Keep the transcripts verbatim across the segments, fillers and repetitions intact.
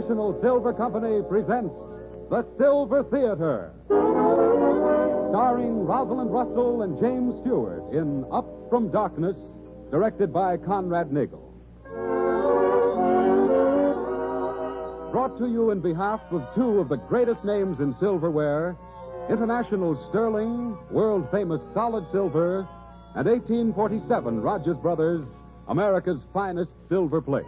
International Silver Company presents The Silver Theater, starring Rosalind Russell and James Stewart in Up from Darkness, directed by Conrad Nagel. Brought to you in behalf of two of the greatest names in silverware, International Sterling, world-famous solid silver, and eighteen forty-seven Rogers Brothers, America's finest silver plate.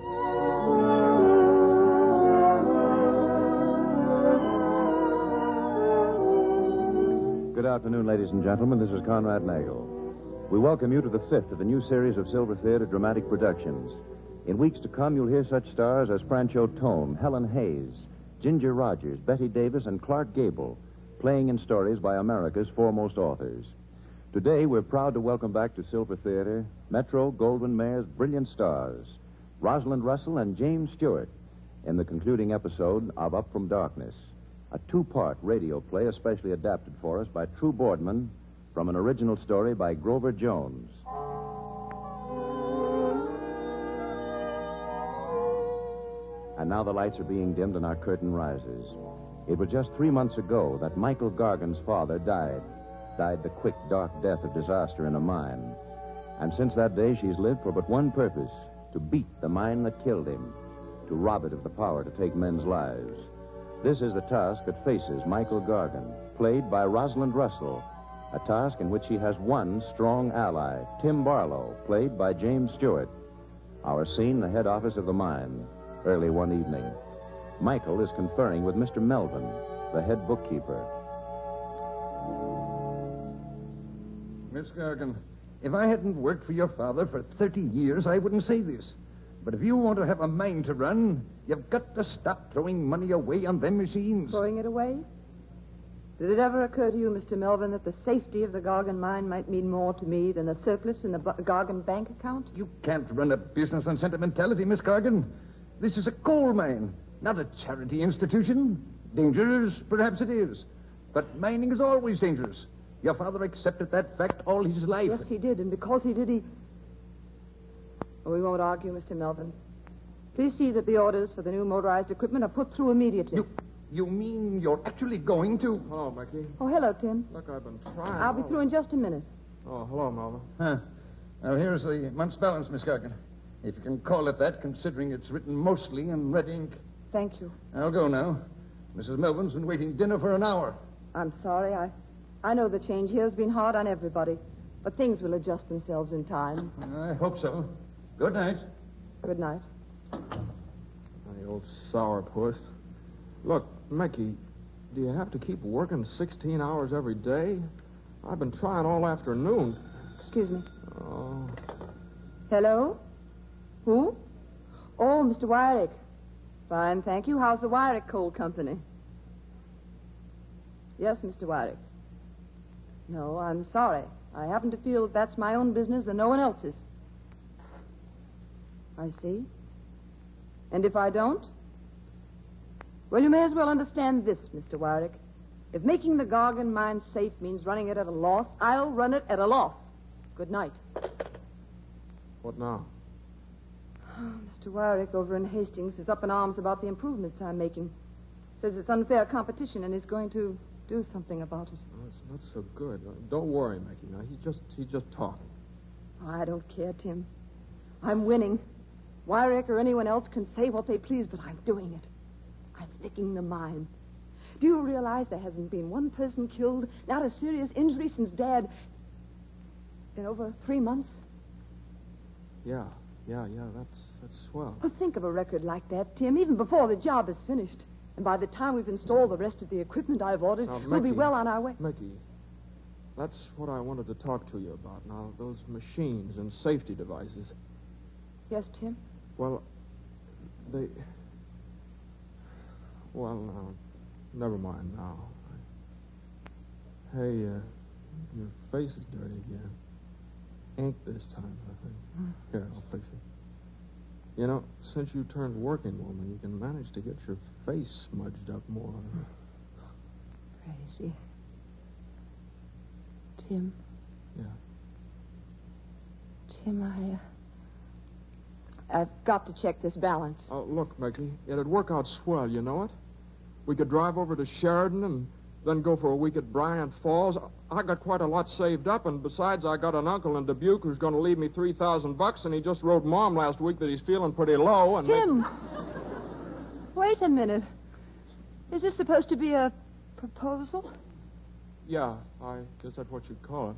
Good afternoon, ladies and gentlemen. This is Conrad Nagel. We welcome you to the fifth of the new series of Silver Theater dramatic productions. In weeks to come, you'll hear such stars as Francho Tone, Helen Hayes, Ginger Rogers, Betty Davis, and Clark Gable, playing in stories by America's foremost authors. Today, we're proud to welcome back to Silver Theater Metro Goldwyn Mayer's brilliant stars, Rosalind Russell and James Stewart, in the concluding episode of Up from Darkness, a two-part radio play especially adapted for us by True Boardman from an original story by Grover Jones. And now the lights are being dimmed and our curtain rises. It was just three months ago that Michael Gargan's father died. Died the quick, dark death of disaster in a mine. And since that day, she's lived for but one purpose, to beat the mine that killed him, to rob it of the power to take men's lives. This is the task that faces Michael Gargan, played by Rosalind Russell, a task in which he has one strong ally, Tim Barlow, played by James Stewart. Our scene, the head office of the mine. Early one evening, Michael is conferring with Mister Melvin, the head bookkeeper. Miss Gargan, if I hadn't worked for your father for thirty years, I wouldn't say this. But if you want to have a mine to run, you've got to stop throwing money away on them machines. Throwing it away? Did it ever occur to you, Mister Melvin, that the safety of the Gargan mine might mean more to me than a surplus in the B- Gargan bank account? You can't run a business on sentimentality, Miss Gargan. This is a coal mine, not a charity institution. Dangerous, perhaps it is. But mining is always dangerous. Your father accepted that fact all his life. Yes, he did, and because he did, he... Oh, we won't argue, Mister Melvin. Please see that the orders for the new motorized equipment are put through immediately. You, you mean you're actually going to... Hello, Becky. Oh, hello, Tim. Look, I've been trying. I'll be through in just a minute. Oh, hello, Melvin. Huh. Now, here's the month's balance, Miss Gargan. If you can call it that, considering it's written mostly in red ink. Thank you. I'll go now. Missus Melvin's been waiting dinner for an hour. I'm sorry. I, I know the change here has been hard on everybody, but things will adjust themselves in time. I hope so. Good night. Good night. The old sourpuss. Look, Mickey, do you have to keep working sixteen hours every day? I've been trying all afternoon. Excuse me. Oh. Hello? Who? Oh, Mister Wyrick. Fine, thank you. How's the Wyrick Coal Company? Yes, Mister Wyrick. No, I'm sorry. I happen to feel that that's my own business and no one else's. I see. And if I don't? Well, you may as well understand this, Mister Wyrick. If making the Gargan mine safe means running it at a loss, I'll run it at a loss. Good night. What now? Oh, Mister Wyrick over in Hastings is up in arms about the improvements I'm making. Says it's unfair competition and is going to do something about it. Oh, it's not so good. Don't worry, Mickey. Now, he's just, he's just talking. I don't care, Tim. I'm winning. Wyrick or anyone else can say what they please, but I'm doing it. I'm licking the mine. Do you realize there hasn't been one person killed, not a serious injury since Dad... in over three months? Yeah, yeah, yeah, that's, that's swell. Well, think of a record like that, Tim, even before the job is finished. And by the time we've installed the rest of the equipment I've ordered, Now, we'll be Mickey, well on our way. Mickey, that's what I wanted to talk to you about now, those machines and safety devices. Yes, Tim? Well, they... Well, now, never mind now. Hey, uh, your face is dirty again. Ink this time, I think. Hmm. Here, I'll fix it. You know, since you turned working woman, you can manage to get your face smudged up more. Crazy. Tim. Yeah. Tim, I... Uh, I've got to check this balance. Oh, look, Mickey, it'd work out swell, you know it? We could drive over to Sheridan and then go for a week at Bryant Falls. I got quite a lot saved up, and besides, I got an uncle in Dubuque who's going to leave me three thousand bucks, and he just wrote Mom last week that he's feeling pretty low. And Tim! They... Wait a minute. Is this supposed to be a proposal? Yeah, I guess that's what you'd call it.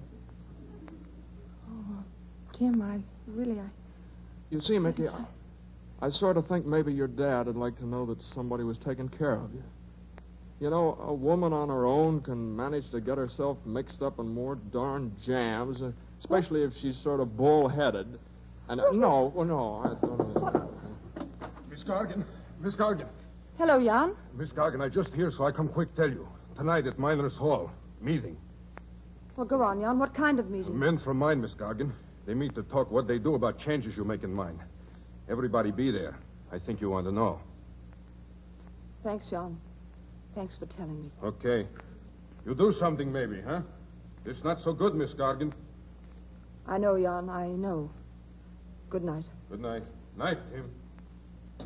Oh, Tim, I really, I... You see, Mickey, I, I sort of think maybe your dad would like to know that somebody was taking care of you. You know, a woman on her own can manage to get herself mixed up in more darn jams, uh, especially if she's sort of bull-headed. And uh, no, well, no, I don't. Miss Gargan, Miss Gargan. Hello, Jan. Miss Gargan, I just here, so I come quick tell you. Tonight at Miners Hall, meeting. Well, go on, Jan. What kind of meeting? Men from mine, Miss Gargan. They meet to talk what they do about changes you make in mine. Everybody be there. I think you want to know. Thanks, Jan. Thanks for telling me. Okay. You do something, maybe, huh? It's not so good, Miss Gargan. I know, Jan. I know. Good night. Good night. Night, Tim.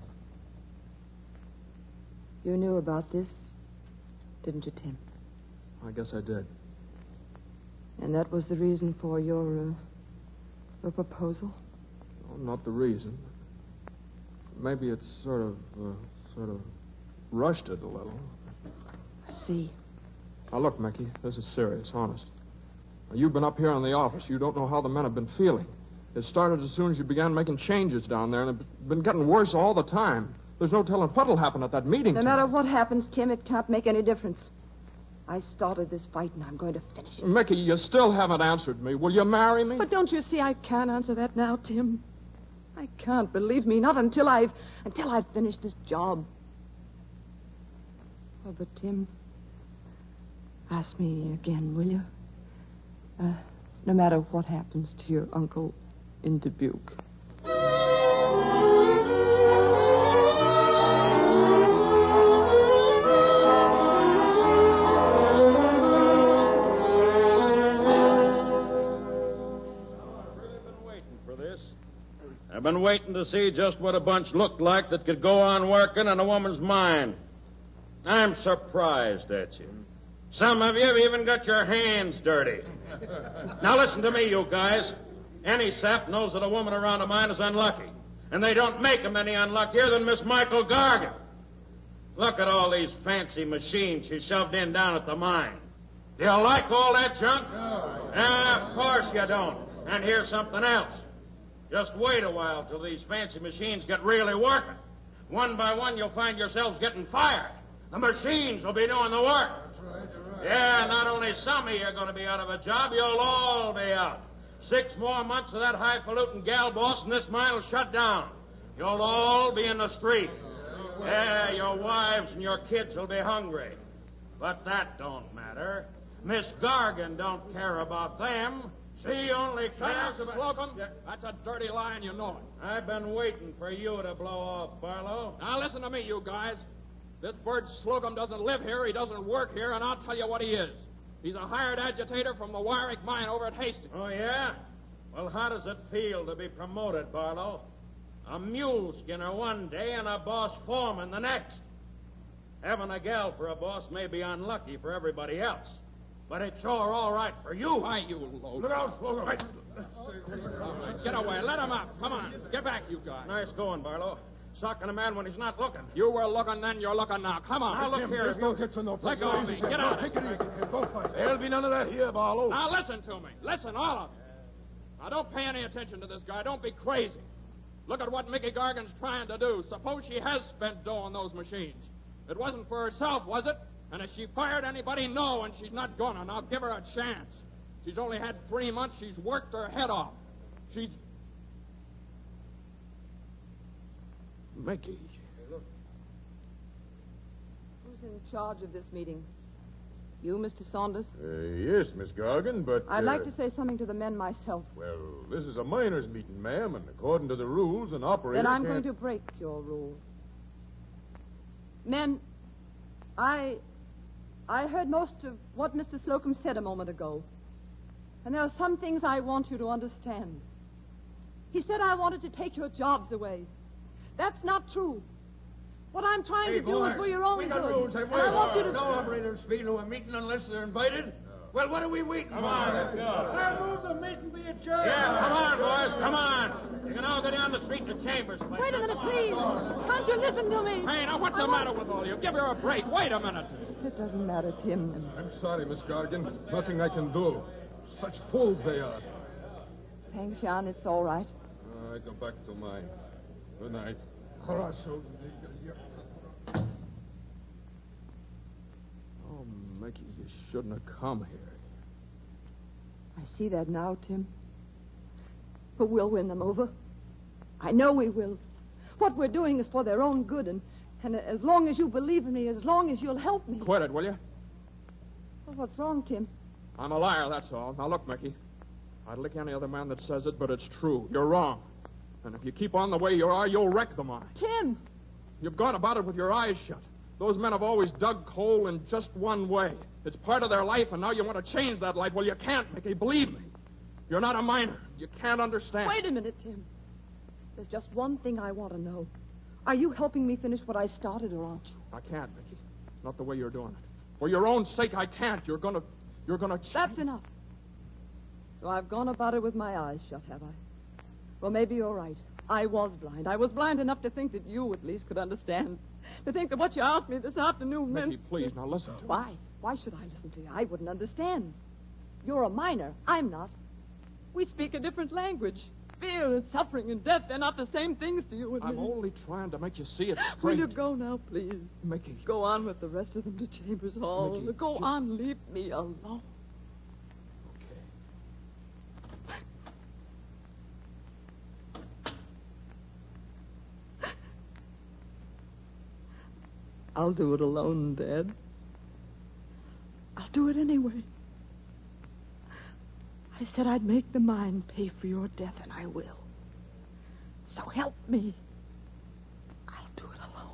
You knew about this, didn't you, Tim? I guess I did. And that was the reason for your, uh, your proposal? Oh, not the reason. Maybe it's sort of, uh, sort of rushed it a little. I see. Now, look, Mickey, this is serious, honest. Now, you've been up here in the office. You don't know how the men have been feeling. It started as soon as you began making changes down there, and it's been getting worse all the time. There's no telling what'll happen at that meeting No tonight. matter what happens, Tim, it can't make any difference. I started this fight, and I'm going to finish it. Mickey, you still haven't answered me. Will you marry me? But don't you see I can't answer that now, Tim? I can't, believe me, not until I've until I've finished this job. Oh, but Tim, ask me again, will you? Uh, no matter what happens to your uncle in Dubuque. I've been waiting to see just what a bunch looked like that could go on working in a woman's mind. I'm surprised at you. Some of you have even got your hands dirty. Now listen to me, you guys. Any sap knows that a woman around a mine is unlucky. And they don't make them any unluckier than Miss Michael Gargan. Look at all these fancy machines she shoved in down at the mine. Do you like all that junk? No. Uh, of course you don't. And here's something else. Just wait a while till these fancy machines get really working. One by one, you'll find yourselves getting fired. The machines will be doing the work. That's right, you're right. Yeah, not only some of you are going to be out of a job, you'll all be out. Six more months of that highfalutin gal boss and this mine will shut down. You'll all be in the street. Yeah, your wives and your kids will be hungry. But that don't matter. Miss Gargan don't care about them. She only cares about... Slocum, that's a dirty lie, and you know it. I've been waiting for you to blow off, Barlow. Now, listen to me, you guys. This Bert Slocum doesn't live here, he doesn't work here, and I'll tell you what he is. He's a hired agitator from the Wyrick mine over at Hastings. Oh, yeah? Well, how does it feel to be promoted, Barlow? A mule skinner one day and a boss foreman the next. Having a gal for a boss may be unlucky for everybody else. But it's sure all right for you. Why, you low. Look out, Slocum. Right. Get away. Let him out. Come on. Get back, you guys. Nice going, Barlow. Socking a man when he's not looking. You were looking then, you're looking now. Come on. Now, look Jim, here. there's no hits or no Let go of me. Get out. Take it easy, kid. Don't fight. There'll be none of that here, Barlow. Now, listen to me. Listen, all of you. Now, don't pay any attention to this guy. Don't be crazy. Look at what Mickey Gargan's trying to do. Suppose she has spent dough on those machines. It wasn't for herself, was it? And if she fired anybody, no, and she's not gonna. Now, give her a chance. She's only had three months. She's worked her head off. She's... Mickey. Who's in charge of this meeting? You, Mister Saunders? Uh, yes, Miss Gargan, but... I'd uh, like to say something to the men myself. Well, this is a miners' meeting, ma'am, and according to the rules, an operator Then I'm can't... going to break your rule. Men, I... I heard most of what Mister Slocum said a moment ago. And there are some things I want you to understand. He said I wanted to take your jobs away. That's not true. What I'm trying Hey, to do boys, is for your own we good. got rules, have And we? I want you to... No operators fee to a meeting unless they're invited. Well, what are we waiting Come for? on, let's go. I move the meeting be adjourned. Yeah, come on, boys, come on. You can all go down the street to Chambers. Wait a minute, please. Can't you listen to me? Hey, now, what's I the want- matter with all you? Give her a break. Wait a minute. It doesn't matter, Tim. I'm sorry, Miss Gargan. Nothing I can do. Such fools they are. Thanks, Jan. It's all right. I go back to mine. Good night. Oh, Mickey, you shouldn't have come here. I see that now, Tim. But we'll win them over. I know we will. What we're doing is for their own good, and, and as long as you believe in me, as long as you'll help me. Quit it, will you? Well, what's wrong, Tim? I'm a liar, that's all. Now, look, Mickey. I'd lick any other man that says it, but it's true. You're wrong. And if you keep on the way you are, you'll wreck the mine. Tim! You've gone about it with your eyes shut. Those men have always dug coal in just one way. It's part of their life, and now you want to change that life. Well, you can't, Mickey. Believe me. You're not a miner. You can't understand. Wait a minute, Tim. There's just one thing I want to know. Are you helping me finish what I started, or aren't you? I can't, Mickey. Not the way you're doing it. For your own sake, I can't. You're gonna... You're gonna... Change. That's enough. So I've gone about it with my eyes shut, have I? Well, maybe you're right. I was blind. I was blind enough to think that you, at least, could understand. To think that what you asked me this afternoon meant... Mickey, please, now listen to me. Why? Why should I listen to you? I wouldn't understand. You're a miner. I'm not. We speak a different language. Fear and suffering and death, they're not the same things to you and I'm me. only trying to make you see it Will straight. you go now, please? Mickey. Go on with the rest of them to Chambers Hall. Mickey, go just- on. Leave me alone. Okay. I'll do it alone, Dad. I'll do it anyway. I said I'd make the mine pay for your death, and I will. So help me. I'll do it alone.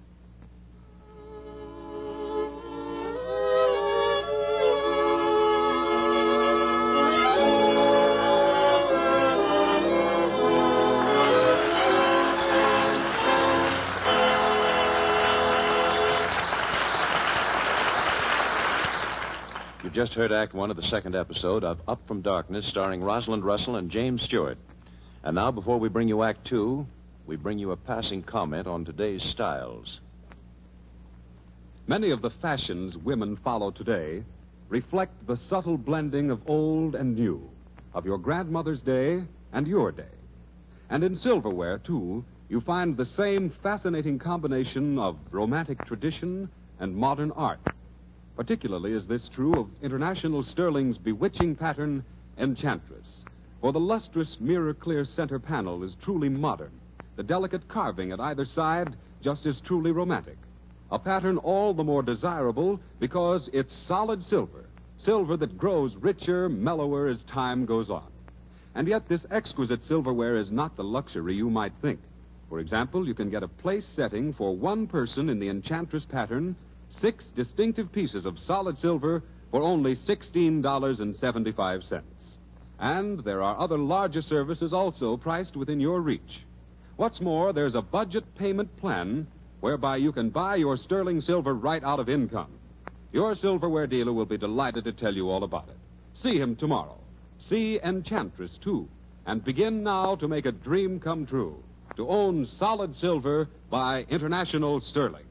You've just heard Act One of the second episode of Up from Darkness, starring Rosalind Russell and James Stewart. And now, before we bring you Act Two, we bring you a passing comment on today's styles. Many of the fashions women follow today reflect the subtle blending of old and new, of your grandmother's day and your day. And in silverware, too, you find the same fascinating combination of romantic tradition and modern art. Particularly is this true of International Sterling's bewitching pattern, Enchantress. For the lustrous, mirror-clear center panel is truly modern. The delicate carving at either side just as truly romantic. A pattern all the more desirable because it's solid silver. Silver that grows richer, mellower as time goes on. And yet this exquisite silverware is not the luxury you might think. For example, you can get a place setting for one person in the Enchantress pattern, six distinctive pieces of solid silver for only sixteen dollars and seventy-five cents. And there are other larger services also priced within your reach. What's more, there's a budget payment plan whereby you can buy your sterling silver right out of income. Your silverware dealer will be delighted to tell you all about it. See him tomorrow. See Enchantress, too, and begin now to make a dream come true. To own solid silver by International Sterling.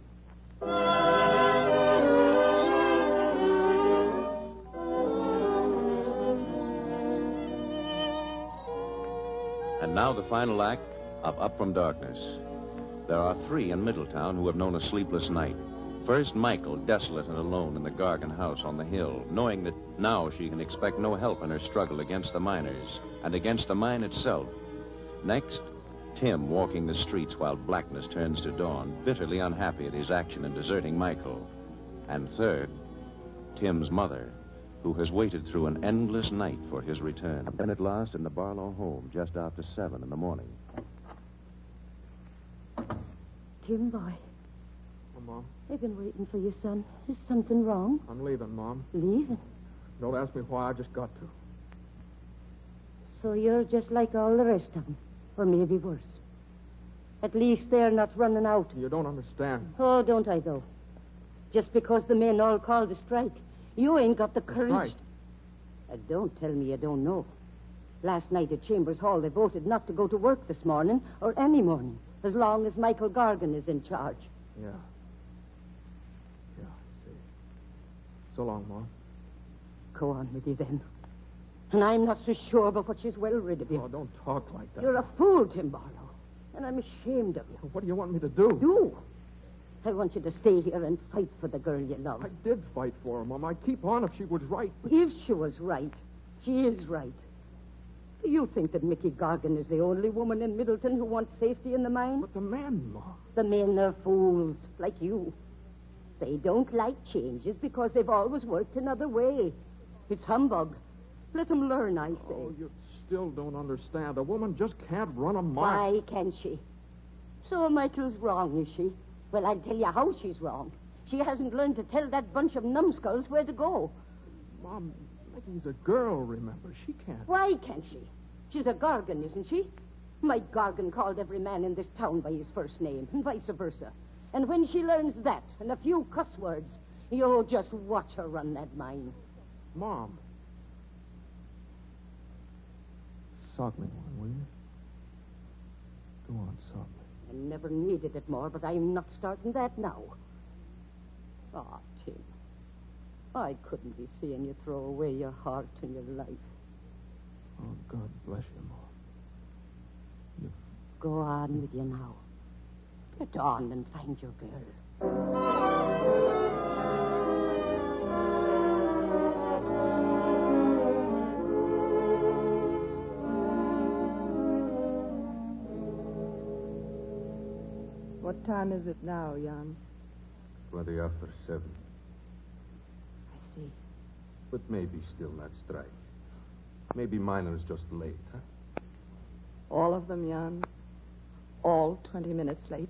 And now the final act of Up from Darkness. There are three in Middletown who have known a sleepless night. First, Michael, desolate and alone in the Gargan house on the hill, knowing that now she can expect no help in her struggle against the miners and against the mine itself. Next, Tim walking the streets while blackness turns to dawn, bitterly unhappy at his action in deserting Michael. And third, Tim's mother, who has waited through an endless night for his return. And at last in the Barlow home, just after seven in the morning. Tim, boy, Oh, Mom, they've been waiting for you, son. Is something wrong? I'm leaving, Mom. Leaving? Don't ask me why, I just got to. So you're just like all the rest of them. Or maybe worse. At least they're not running out. You don't understand. Oh, don't I, though? Just because the men all called a strike, you ain't got the courage. Right. Uh, don't tell me you don't know. Last night at Chambers Hall, they voted not to go to work this morning or any morning, as long as Michael Gargan is in charge. Yeah. Yeah, I see. So long, Mom. Go on with you, then. And I'm not so sure but what she's well rid of you. Oh, don't talk like that. You're a fool, Tim Barlow. And I'm ashamed of you. What do you want me to do? Do? I want you to stay here and fight for the girl you love. I did fight for her, Mom. I'd keep on if she was right. But... If she was right, she is right. Do you think that Mickey Gargan is the only woman in Middleton who wants safety in the mine? But the men, Mom. The men are fools, like you. They don't like changes because they've always worked another way. It's humbug. Let them learn, I say. Oh, you still don't understand. A woman just can't run a mine. Why can't she? So Michael's wrong, is she? Well, I'll tell you how she's wrong. She hasn't learned to tell that bunch of numbskulls where to go. Mom, Mickey's a girl, remember. She can't. Why can't she? She's a Gargan, isn't she? Mike Gargan called every man in this town by his first name, and vice versa. And when she learns that and a few cuss words, you just watch her run that mine. Mom. Sock me one, will you? Go on, sock me. I never needed it more, but I'm not starting that now. Ah, Tim. I couldn't be seeing you throw away your heart and your life. Oh, God bless you, Mom. You... Go on with you now. Get on and find your girl. What time is it now, Jan? Twenty after seven. I see. But maybe still not strike. Maybe miners just late, huh? All of them, Jan. All twenty minutes late.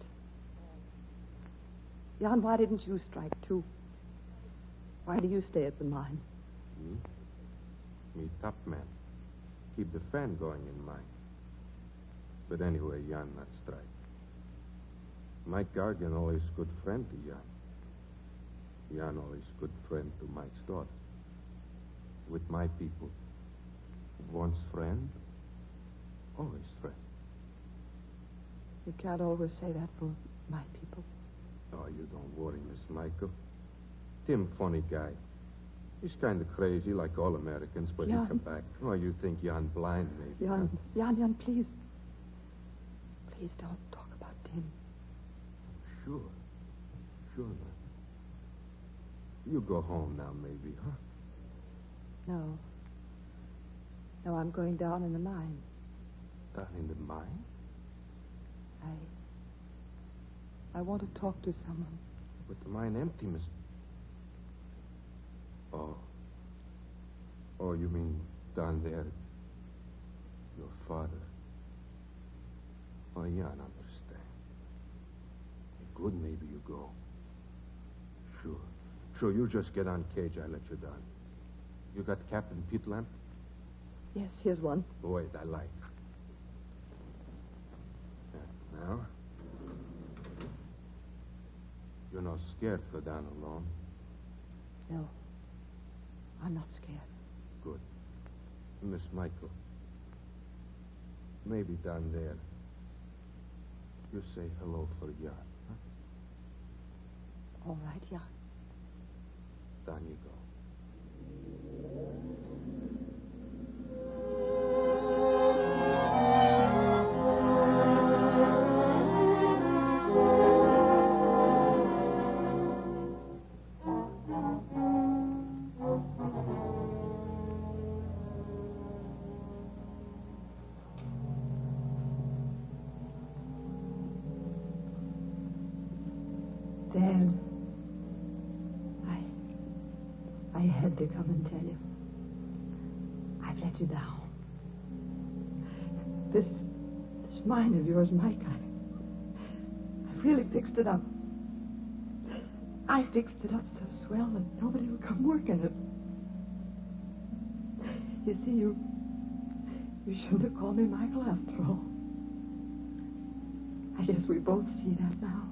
Jan, why didn't you strike too? Why do you stay at the mine? Me? Me top man. Keep the fan going in mine. But anyway, Jan not strike. Mike Gargan always good friend to Jan. Jan always good friend to Mike's daughter. With my people, once friend, always friend. You can't always say that for my people. Oh, you don't worry, Miss Michael. Tim, funny guy. He's kind of crazy, like all Americans, but Jan. he come back. Oh, you think Jan blind, maybe? Jan, huh? Jan, Jan, please. Please don't talk about Tim. Sure. Sure, man. You go home now, maybe, huh? No. No, I'm going down in the mine. Down in the mine? I... I want to talk to someone. But the mine empty, Miss... Oh. Oh, you mean down there? Your father? Oh, yeah, I understand. Good, maybe you go. Sure. Sure, you just get on cage, I let you down. You got Captain Pete lamp? Yes, here's one. Wait, I like. Yeah, now? You're not scared to go down alone? No. I'm not scared. Good. Miss Michael, maybe down there, you say hello for Jan, huh? All right, Jan. Down you go. Dad, I... I had to come and tell you. I've let you down. This... this mine of yours, Mike, I... I've really fixed it up. I fixed it up so swell that nobody will come work in it. You see, you... You shouldn't have called me Michael after all. I guess we both see that now.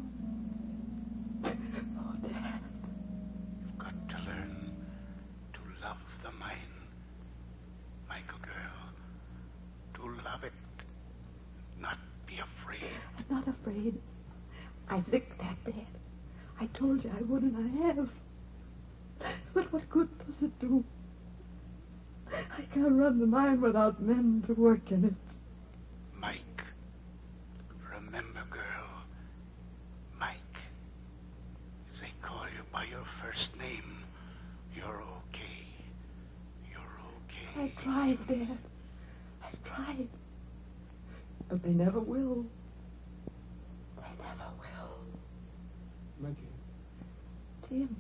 Oh, Dad. You've got to learn to love the mine. Michael, girl. To love it. Not be afraid. I'm not afraid. I licked that, Dad. I told you I would, and I have. But what good does it do? I can't run the mine without men to work in it. Mike. Remember, girl. Mike. If they call you by your first name, you're okay. You're okay. I tried, Dad. I tried. But they never will. They never will. Mickey. Tim.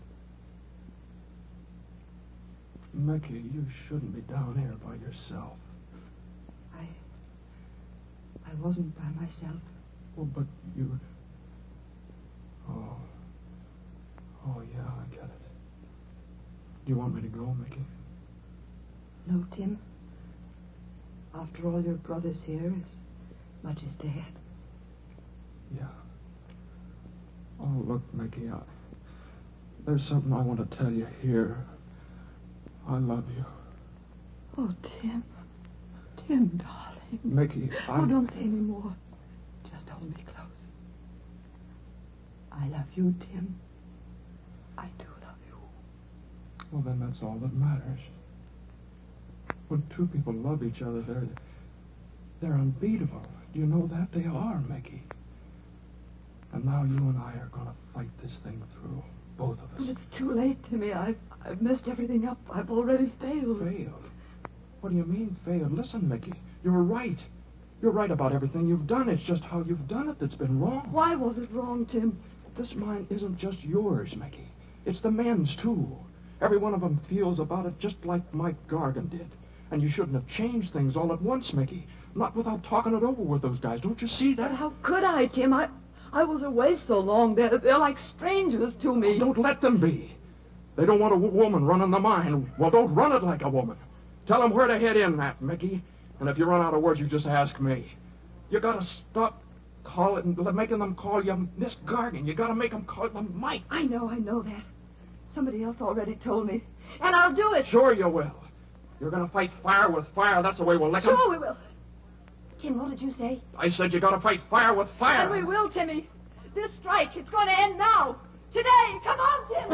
Mickey, you shouldn't be down here by yourself. I... I wasn't by myself. Well, but you... Oh. Oh, yeah, I get it. Do you want me to go, Mickey? No, Tim. After all, your brother's here as much as Dad. Yeah. Oh, look, Mickey, I... There's something I want to tell you here. I love you. Oh, Tim. Tim, darling. Mickey, I... Oh, don't say any more. Just hold me close. I love you, Tim. I do love you. Well, then that's all that matters. When two people love each other, they're... They're unbeatable. Do you know that? They are, Mickey. And now you and I are going to fight this thing through. Both of us. But it's too late, Timmy. I've, I've messed everything up. I've already failed. Failed? What do you mean, failed? Listen, Mickey. You're right. You're right about everything you've done. It's just how you've done it that's been wrong. Why was it wrong, Tim? This mine isn't just yours, Mickey. It's the men's, too. Every one of them feels about it just like Mike Gargan did. And you shouldn't have changed things all at once, Mickey. Not without talking it over with those guys. Don't you see that? But how could I, Tim? I... I was away so long. They're, they're like strangers to me. Oh, don't let them be. They don't want a w- woman running the mine. Well, don't run it like a woman. Tell them where to head in that, Mickey. And if you run out of words, you just ask me. You gotta stop calling, making them call you Miss Gargan. You gotta make them call them Mike. I know, I know that. Somebody else already told me. And I'll do it. Sure you will. You're gonna fight fire with fire. That's the way we'll lick 'em. Sure we will. Tim, what did you say? I said you gotta fight fire with fire. And we will, Timmy. This strike, it's going to end now. Today. Come on, Tim.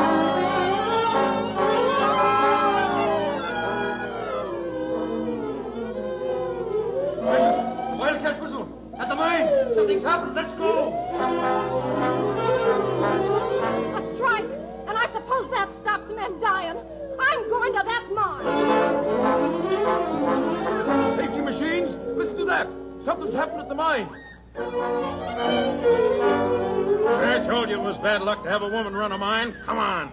Wildcat whistle. At the mine. Something's happened. Let's go. A strike. And I suppose that stops men dying. I'm going to that mine. Safety machines. Listen to that. Something's happened at the mine. I told you it was bad luck to have a woman run a mine. Come on.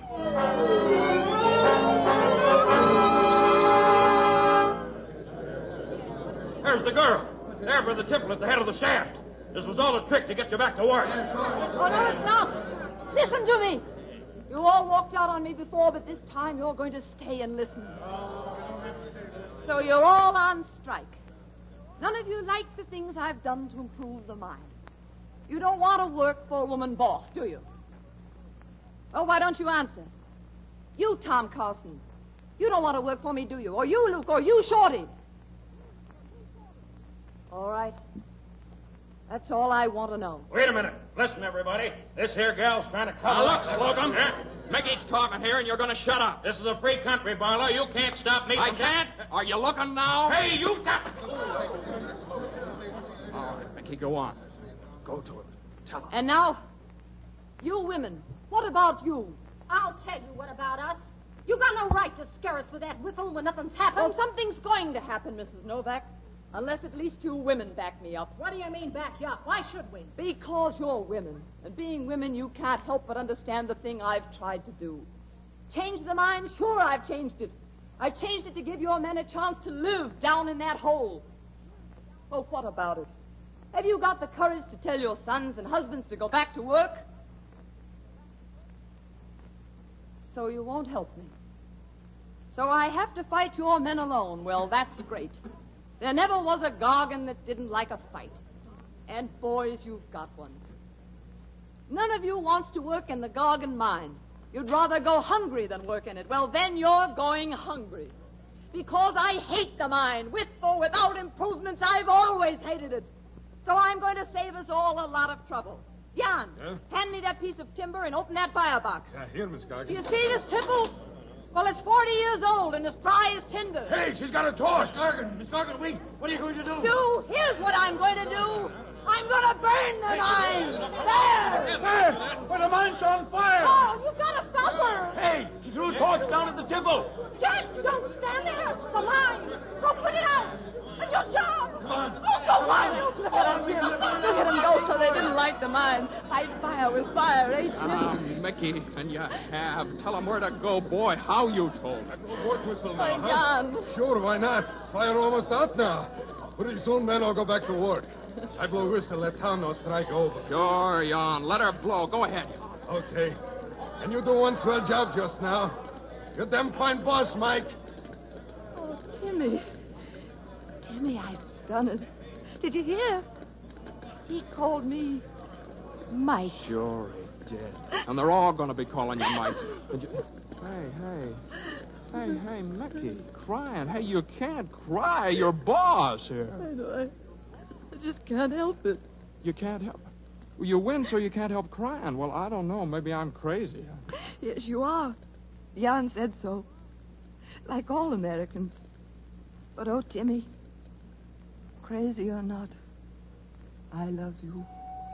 There's the girl. There by the tipple at the head of the shaft. This was all a trick to get you back to work. Oh, no, it's not. Listen to me. You all walked out on me before, but this time you're going to stay and listen. So you're all on strike. None of you like the things I've done to improve the mine. You don't want to work for a woman boss, do you? Oh, why don't you answer? You, Tom Carson. You don't want to work for me, do you? Or you, Luke, or you, Shorty. All right. That's all I want to know. Wait a minute. Listen, everybody. This here gal's trying to cover Now, up. look, Slocum. Mickey's talking here, and you're going to shut up. This is a free country, Barlow. You can't stop me I from... can't? Are you looking now? Hey, you got... All right, Mickey, go on. Go to him. Tell him. And now, you women, what about you? I'll tell you what about us. You got no right to scare us with that whistle when nothing's happened. Well, something's going to happen, Missus Novak. Unless at least you women back me up. What do you mean back you up? Why should we? Because you're women. And being women, you can't help but understand the thing I've tried to do. Change the mine? Sure, I've changed it. I've changed it to give your men a chance to live down in that hole. Well, what about it? Have you got the courage to tell your sons and husbands to go back to work? So you won't help me. So I have to fight your men alone. Well, that's great. There never was a Gargan that didn't like a fight. And boys, you've got one. None of you wants to work in the Gorgon mine. You'd rather go hungry than work in it. Well, then you're going hungry. Because I hate the mine. With or without improvements, I've always hated it. So I'm going to save us all a lot of trouble. Jan, yeah? hand me that piece of timber and open that firebox. Yeah, here, Miss Gargan. Do you see this tipple? Well, it's forty years old and as dry as tinder. Hey, she's got a torch. Miss Gargan, Miss Gargan, wait. What are you going to do? Do? Here's what I'm going to do. I'm going to burn the mine. There. There. Where the mine's on fire. Oh, you've got to stop her. Hey, she threw a torch down at the tipple. Jack, don't stand there. The mine. Go put it out. And your job. Come on. Oh, go on. Look at them, Jim. Look at them go so they didn't like the mine. Fight fire with fire, ain't you? Ah, Mickey, and you have. Tell them where to go, boy. How you told them. Work whistle My now, huh? Jan. Sure, why not? Fire almost out now. Pretty soon, men will go back to work. I blow whistle, let town know strike over. Sure, Jan. Let her blow. Go ahead. Okay. And you do one swell job just now. You're damn fine boss, Mike. Oh, Timmy. Timmy, I've done it. Did you hear? He called me Mike. Sure he did. And they're all going to be calling you Mike. And you... Hey, hey. Hey, hey, Mickey. Crying. Hey, you can't cry. You're boss here. I know. I, I just can't help it. You can't help it? Well, you win, so you can't help crying. Well, I don't know. Maybe I'm crazy. Yes, you are. Jan said so. Like all Americans. But, oh, Timmy, crazy or not, I love you.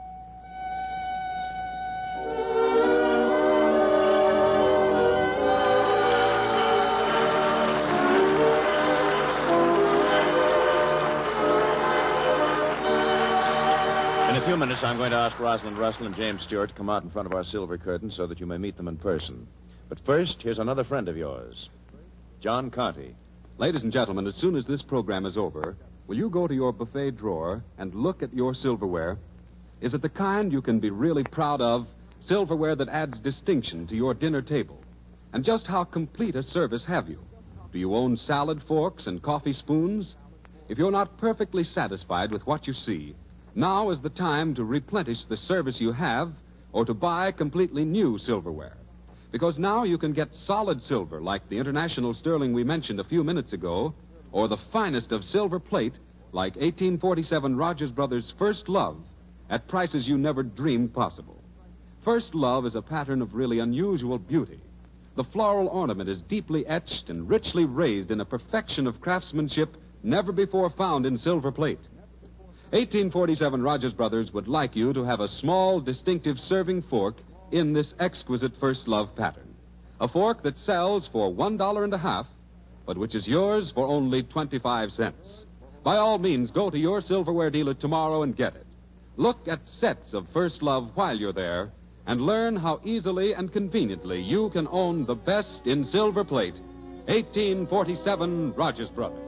In a few minutes, I'm going to ask Rosalind Russell and James Stewart to come out in front of our silver curtain so that you may meet them in person. But first, here's another friend of yours, John Conte. Ladies and gentlemen, as soon as this program is over, will you go to your buffet drawer and look at your silverware? Is it the kind you can be really proud of? Silverware that adds distinction to your dinner table? And just how complete a service have you? Do you own salad forks and coffee spoons? If you're not perfectly satisfied with what you see, now is the time to replenish the service you have or to buy completely new silverware. Because now you can get solid silver like the international sterling we mentioned a few minutes ago, or the finest of silver plate like eighteen forty-seven Rogers Brothers First Love at prices you never dreamed possible. First Love is a pattern of really unusual beauty. The floral ornament is deeply etched and richly raised in a perfection of craftsmanship never before found in silver plate. eighteen forty-seven Rogers Brothers would like you to have a small, distinctive serving fork in this exquisite First Love pattern. A fork that sells for one dollar and a half, but which is yours for only twenty-five cents. By all means, go to your silverware dealer tomorrow and get it. Look at sets of First Love while you're there and learn how easily and conveniently you can own the best in silver plate, eighteen forty-seven Rogers Brothers.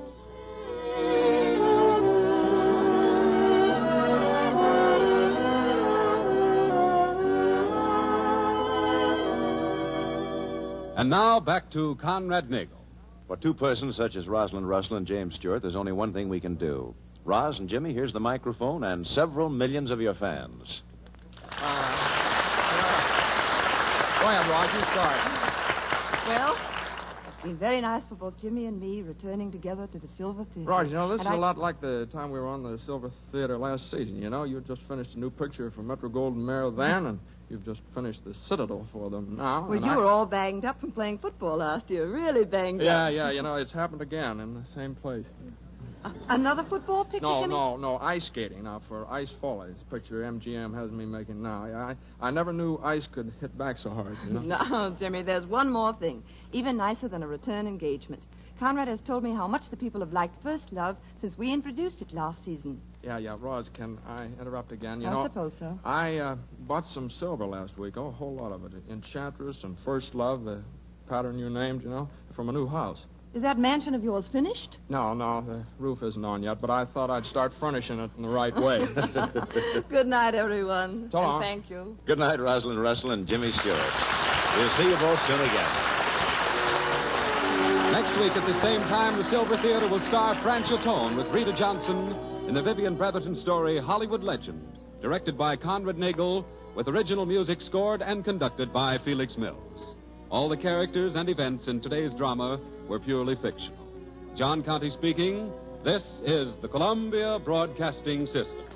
And now back to Conrad Nagel. For two persons such as Rosalind Russell and James Stewart, there's only one thing we can do. Roz and Jimmy, here's the microphone and several millions of your fans. Uh, Go ahead, Rod. You start. Well, it's been very nice for both Jimmy and me returning together to the Silver Theater. Rod, you know, this And is I... a lot like the time we were on the Silver Theater last season. You know, you just finished a new picture for Metro Goldwyn Mayer then, and you've just finished the Citadel for them now. Well, you I... were all banged up from playing football last year. Really banged Yeah, up. yeah, you know, it's happened again in the same place. Uh, another football picture, No, Jimmy? no, no, ice skating now for Ice Follies. Picture M G M has me making now. I, I never knew ice could hit back so hard, you know? No, Jimmy, there's one more thing. Even nicer than a return engagement. Conrad has told me how much the people have liked First Love since we introduced it last season. Yeah, yeah, Roz, can I interrupt again? You I know, suppose so. I uh, bought some silver last week, oh, a whole lot of it. Enchantress and First Love, the pattern you named, you know, from a new house. Is that mansion of yours finished? No, no, the roof isn't on yet, but I thought I'd start furnishing it in the right way. Good night, everyone. So long. And thank you. Good night, Rosalind Russell and Jimmy Stewart. We'll see you both soon again. Next week at the same time, the Silver Theater will star Franchotone with Rita Johnson in the Vivian Brotherton story Hollywood Legend, directed by Conrad Nagel, with original music scored and conducted by Felix Mills. All the characters and events in today's drama were purely fictional. John Conte speaking. This is the Columbia Broadcasting System.